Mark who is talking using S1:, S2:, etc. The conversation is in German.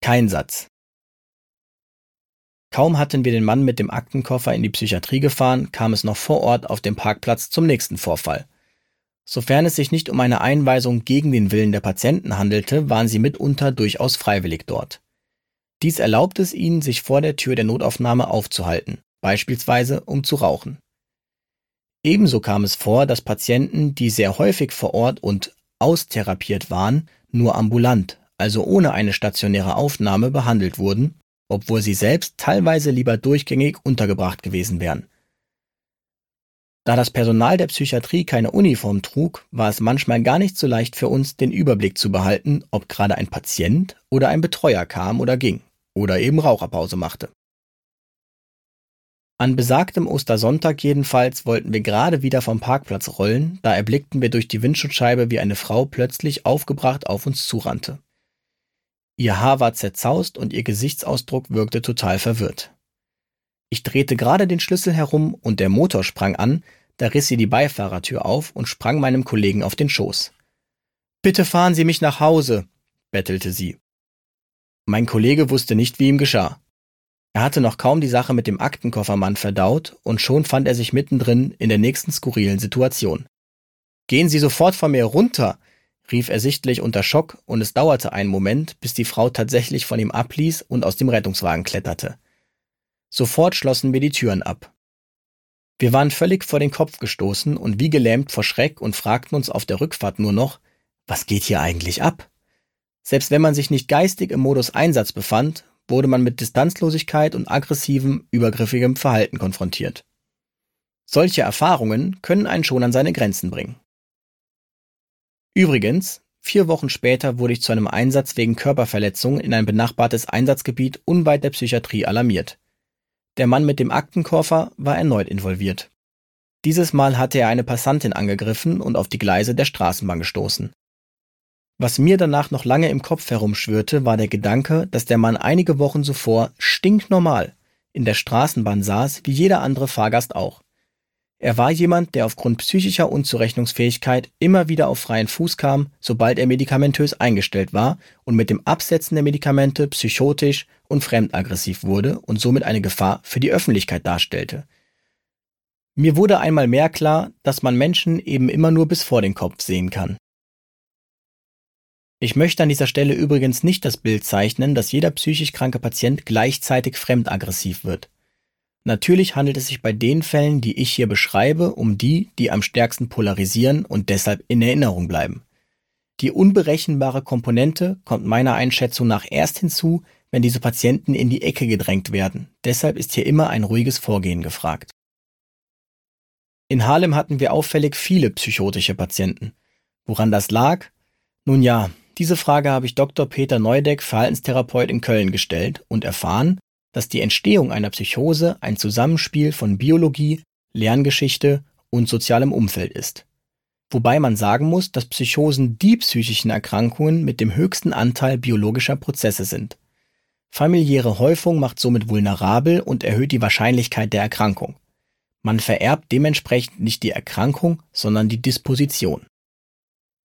S1: Kein Satz. Kaum hatten wir den Mann mit dem Aktenkoffer in die Psychiatrie gefahren, kam es noch vor Ort auf dem Parkplatz zum nächsten Vorfall. Sofern es sich nicht um eine Einweisung gegen den Willen der Patienten handelte, waren sie mitunter durchaus freiwillig dort. Dies erlaubt es ihnen, sich vor der Tür der Notaufnahme aufzuhalten, beispielsweise um zu rauchen. Ebenso kam es vor, dass Patienten, die sehr häufig vor Ort und austherapiert waren, nur ambulant, also ohne eine stationäre Aufnahme, behandelt wurden, obwohl sie selbst teilweise lieber durchgängig untergebracht gewesen wären. Da das Personal der Psychiatrie keine Uniform trug, war es manchmal gar nicht so leicht für uns, den Überblick zu behalten, ob gerade ein Patient oder ein Betreuer kam oder ging oder eben Raucherpause machte. An besagtem Ostersonntag jedenfalls wollten wir gerade wieder vom Parkplatz rollen, da erblickten wir durch die Windschutzscheibe, wie eine Frau plötzlich aufgebracht auf uns zurannte. Ihr Haar war zerzaust und ihr Gesichtsausdruck wirkte total verwirrt. Ich drehte gerade den Schlüssel herum und der Motor sprang an, da riss sie die Beifahrertür auf und sprang meinem Kollegen auf den Schoß. »Bitte fahren Sie mich nach Hause«, bettelte sie. Mein Kollege wusste nicht, wie ihm geschah. Er hatte noch kaum die Sache mit dem Aktenkoffermann verdaut und schon fand er sich mittendrin in der nächsten skurrilen Situation. »Gehen Sie sofort von mir runter«, rief er sichtlich unter Schock, und es dauerte einen Moment, bis die Frau tatsächlich von ihm abließ und aus dem Rettungswagen kletterte. Sofort schlossen wir die Türen ab. Wir waren völlig vor den Kopf gestoßen und wie gelähmt vor Schreck und fragten uns auf der Rückfahrt nur noch, was geht hier eigentlich ab? Selbst wenn man sich nicht geistig im Modus Einsatz befand, wurde man mit Distanzlosigkeit und aggressivem, übergriffigem Verhalten konfrontiert. Solche Erfahrungen können einen schon an seine Grenzen bringen. Übrigens, 4 Wochen später wurde ich zu einem Einsatz wegen Körperverletzung in ein benachbartes Einsatzgebiet unweit der Psychiatrie alarmiert. Der Mann mit dem Aktenkoffer war erneut involviert. Dieses Mal hatte er eine Passantin angegriffen und auf die Gleise der Straßenbahn gestoßen. Was mir danach noch lange im Kopf herumschwirrte, war der Gedanke, dass der Mann einige Wochen zuvor stinknormal in der Straßenbahn saß, wie jeder andere Fahrgast auch. Er war jemand, der aufgrund psychischer Unzurechnungsfähigkeit immer wieder auf freien Fuß kam, sobald er medikamentös eingestellt war und mit dem Absetzen der Medikamente psychotisch und fremdaggressiv wurde und somit eine Gefahr für die Öffentlichkeit darstellte. Mir wurde einmal mehr klar, dass man Menschen eben immer nur bis vor den Kopf sehen kann. Ich möchte an dieser Stelle übrigens nicht das Bild zeichnen, dass jeder psychisch kranke Patient gleichzeitig fremdaggressiv wird. Natürlich handelt es sich bei den Fällen, die ich hier beschreibe, um die, die am stärksten polarisieren und deshalb in Erinnerung bleiben. Die unberechenbare Komponente kommt meiner Einschätzung nach erst hinzu, wenn diese Patienten in die Ecke gedrängt werden. Deshalb ist hier immer ein ruhiges Vorgehen gefragt. In Haarlem hatten wir auffällig viele psychotische Patienten. Woran das lag? Nun ja, diese Frage habe ich Dr. Peter Neudeck, Verhaltenstherapeut in Köln, gestellt und erfahren, dass die Entstehung einer Psychose ein Zusammenspiel von Biologie, Lerngeschichte und sozialem Umfeld ist. Wobei man sagen muss, dass Psychosen die psychischen Erkrankungen mit dem höchsten Anteil biologischer Prozesse sind. Familiäre Häufung macht somit vulnerabel und erhöht die Wahrscheinlichkeit der Erkrankung. Man vererbt dementsprechend nicht die Erkrankung, sondern die Disposition.